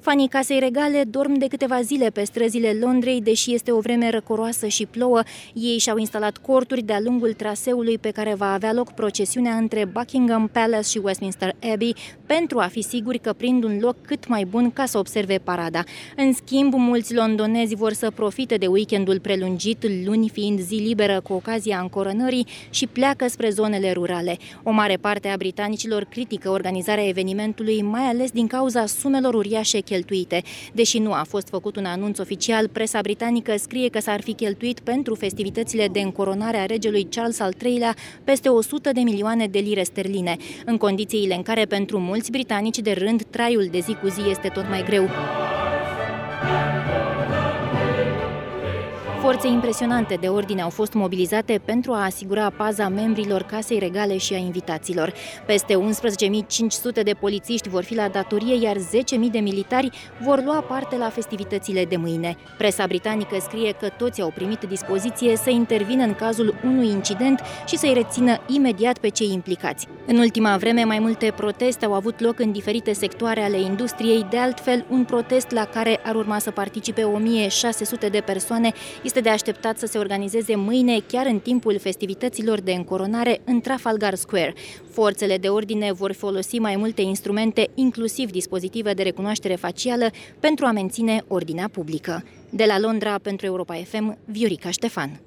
Fanii Casei Regale dorm de câteva zile pe străzile Londrei, deși este o vreme răcoroasă și plouă. Ei și-au instalat corturi de-a lungul traseului pe care va avea loc procesiunea între Buckingham Palace și Westminster Abbey, pentru a fi siguri că prind un loc cât mai bun ca să observe parada. În schimb, mulți londonezi vor să profite de weekendul prelungit, luni fiind zi liberă cu ocazia încoronării, și pleacă spre zonele rurale. O mare parte a britanicilor critică organizarea evenimentului, mai ales din cauza sumelor uriașe cheltuite. Deși nu a fost făcut un anunț oficial, presa britanică scrie că s-ar fi cheltuit pentru festivitățile de încoronare a regelui Charles al III-lea peste 100 de milioane de lire sterline, în condițiile în care pentru mulți britanici de rând traiul de zi cu zi este tot mai greu. Forțe impresionante de ordine au fost mobilizate pentru a asigura paza membrilor Casei Regale și a invitaților. Peste 11.500 de polițiști vor fi la datorie, iar 10.000 de militari vor lua parte la festivitățile de mâine. Presa britanică scrie că toți au primit dispoziție să intervină în cazul unui incident și să-i rețină imediat pe cei implicați. În ultima vreme, mai multe proteste au avut loc în diferite sectoare ale industriei. De altfel, un protest la care ar urma să participe 1.600 de persoane este de așteptat să se organizeze mâine, chiar în timpul festivităților de încoronare, în Trafalgar Square. Forțele de ordine vor folosi mai multe instrumente, inclusiv dispozitive de recunoaștere facială, pentru a menține ordinea publică. De la Londra, pentru Europa FM, Viorica Ștefan.